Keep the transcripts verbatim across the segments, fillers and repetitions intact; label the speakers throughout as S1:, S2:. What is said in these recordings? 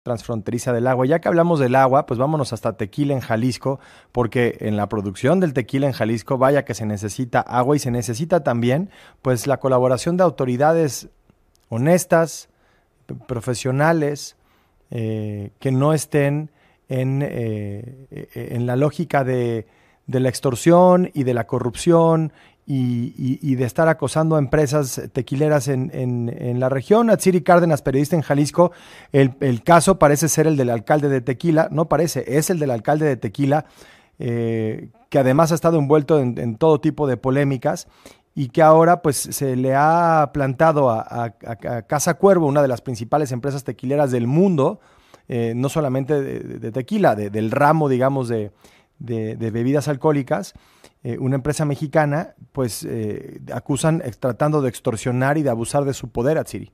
S1: transfronteriza del agua. Ya que hablamos del agua, pues vámonos hasta Tequila en Jalisco, porque en la producción del tequila en Jalisco, vaya que se necesita agua y se necesita también, pues la colaboración de autoridades honestas, p- profesionales, eh, que no estén en, eh, eh, en la lógica de, de la extorsión y de la corrupción y, y- y de estar acosando a empresas tequileras en, en- en la región. Atsiri Cárdenas, periodista en Jalisco, el, el caso parece ser el del alcalde de Tequila, no parece, es el del alcalde de Tequila, eh, que además ha estado envuelto en, en todo tipo de polémicas y que ahora pues se le ha plantado a, a- a- a Casa Cuervo, una de las principales empresas tequileras del mundo, eh, no solamente de, de tequila, de- del ramo, digamos, de, de- de bebidas alcohólicas, eh, una empresa mexicana, pues eh, acusan ex- tratando de extorsionar y de abusar de su poder, Atsiri.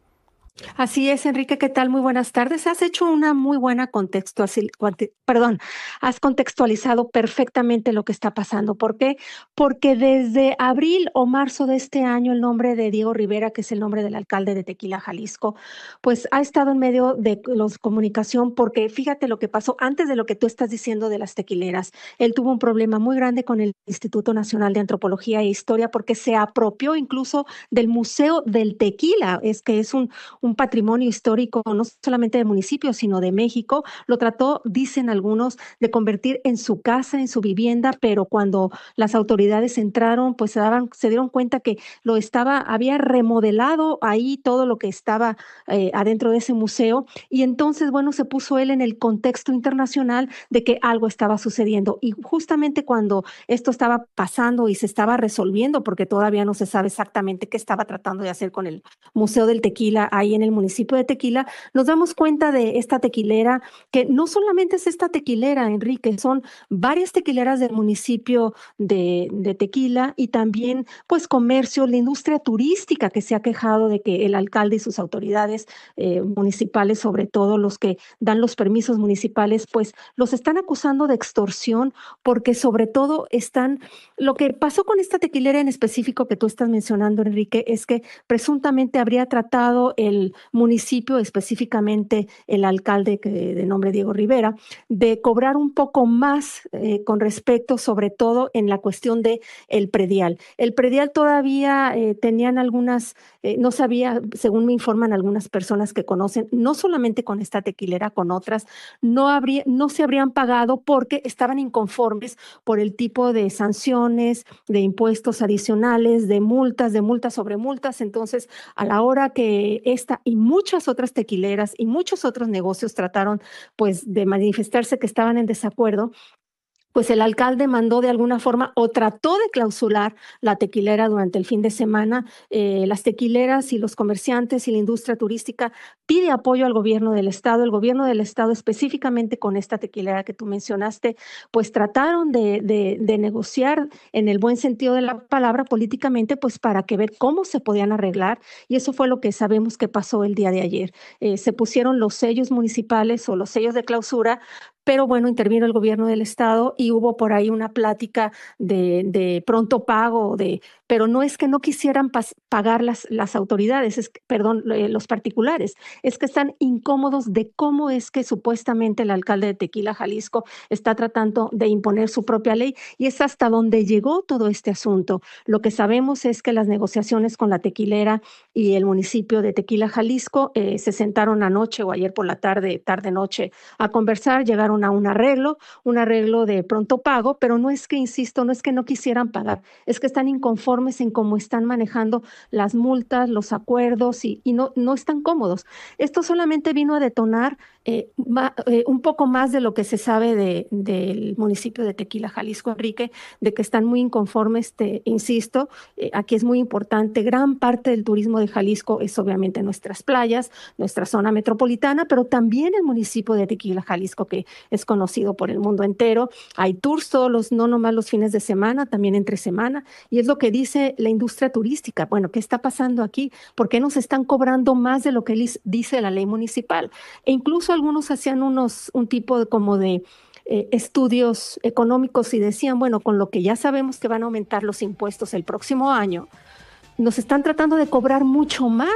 S2: Así es, Enrique, ¿qué tal? Muy buenas tardes. Has hecho una muy buena contextualización, perdón, has contextualizado perfectamente lo que está pasando. ¿Por qué? Porque desde abril o marzo de este año, el nombre de Diego Rivera, que es el nombre del alcalde de Tequila, Jalisco, pues ha estado en medio de los comunicación, porque fíjate lo que pasó antes de lo que tú estás diciendo de las tequileras. Él tuvo un problema muy grande con el Instituto Nacional de Antropología e Historia porque se apropió incluso del Museo del Tequila, es que es un un patrimonio histórico, no solamente de municipios, sino de México. Lo trató, dicen algunos, de convertir en su casa, en su vivienda, pero cuando las autoridades entraron, pues se, daban, se dieron cuenta que lo estaba, había remodelado ahí todo lo que estaba eh, adentro de ese museo. Y entonces, bueno, se puso él en el contexto internacional de que algo estaba sucediendo. Y justamente cuando esto estaba pasando y se estaba resolviendo, porque todavía no se sabe exactamente qué estaba tratando de hacer con el Museo del Tequila ahí en el municipio de Tequila, nos damos cuenta de esta tequilera, que no solamente es esta tequilera, Enrique, son varias tequileras del municipio de, de Tequila y también pues comercio, la industria turística que se ha quejado de que el alcalde y sus autoridades eh, municipales, sobre todo los que dan los permisos municipales, pues los están acusando de extorsión porque sobre todo están, lo que pasó con esta tequilera en específico que tú estás mencionando, Enrique, es que presuntamente habría tratado el municipio, específicamente el alcalde que, de nombre Diego Rivera, de cobrar un poco más eh, con respecto, sobre todo en la cuestión de el predial. El predial todavía eh, tenían algunas, eh, no sabía, según me informan algunas personas que conocen, no solamente con esta tequilera, con otras, no, habría, no se habrían pagado porque estaban inconformes por el tipo de sanciones, de impuestos adicionales, de multas, de multas sobre multas. Entonces, a la hora que esta y muchas otras tequileras y muchos otros negocios trataron pues de manifestarse que estaban en desacuerdo, pues el alcalde mandó de alguna forma o trató de clausurar la tequilera durante el fin de semana. Eh, las tequileras y los comerciantes y la industria turística pide apoyo al gobierno del estado. El gobierno del estado, específicamente con esta tequilera que tú mencionaste, pues trataron de, de, de negociar en el buen sentido de la palabra políticamente, pues para que ver cómo se podían arreglar. Y eso fue lo que sabemos que pasó el día de ayer. Eh, se pusieron los sellos municipales o los sellos de clausura, pero bueno, intervino el gobierno del estado y hubo por ahí una plática de, de pronto pago, de, pero no es que no quisieran pas, pagar las, las autoridades, es que, perdón, eh, los particulares, es que están incómodos de cómo es que supuestamente el alcalde de Tequila, Jalisco, está tratando de imponer su propia ley y es hasta donde llegó todo este asunto. Lo que sabemos es que las negociaciones con la tequilera y el municipio de Tequila, Jalisco, eh, se sentaron anoche o ayer por la tarde, tarde-noche, a conversar, llegaron a un arreglo, un arreglo de pronto pago, pero no es que, insisto, no es que no quisieran pagar, es que están inconformes en cómo están manejando las multas, los acuerdos y, y no, no están cómodos. Esto solamente vino a detonar eh, ma, eh, un poco más de lo que se sabe de, del municipio de Tequila, Jalisco, Enrique, de que están muy inconformes, te insisto, eh, aquí es muy importante, gran parte del turismo de Jalisco es obviamente nuestras playas, nuestra zona metropolitana, pero también el municipio de Tequila, Jalisco, que es conocido por el mundo entero. Hay tours todos los, no nomás los fines de semana, también entre semana, y es lo que dice la industria turística. Bueno, ¿qué está pasando aquí? ¿Por qué nos están cobrando más de lo que dice la ley municipal? E incluso algunos hacían unos, un tipo de, como de eh, estudios económicos y decían, bueno, con lo que ya sabemos que van a aumentar los impuestos el próximo año, nos están tratando de cobrar mucho más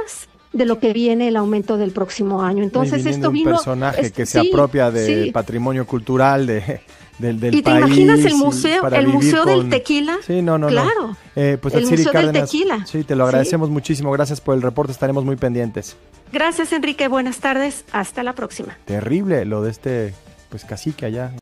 S2: de lo que viene el aumento del próximo año. Entonces, esto
S1: un
S2: vino...
S1: personaje
S2: es,
S1: que se
S2: sí,
S1: apropia de
S2: sí.
S1: patrimonio cultural de, del, del
S2: ¿Y te
S1: país.
S2: imaginas el museo, el museo
S1: con...
S2: del tequila?
S1: Sí, no, no,
S2: claro.
S1: no. Eh, pues
S2: el
S1: Atsiri
S2: museo
S1: Cárdenas,
S2: del tequila.
S1: Sí, te lo agradecemos
S2: sí.
S1: muchísimo. Gracias por el reporte, estaremos muy pendientes.
S2: Gracias, Enrique. Buenas tardes. Hasta la próxima.
S1: Terrible lo de este pues cacique allá.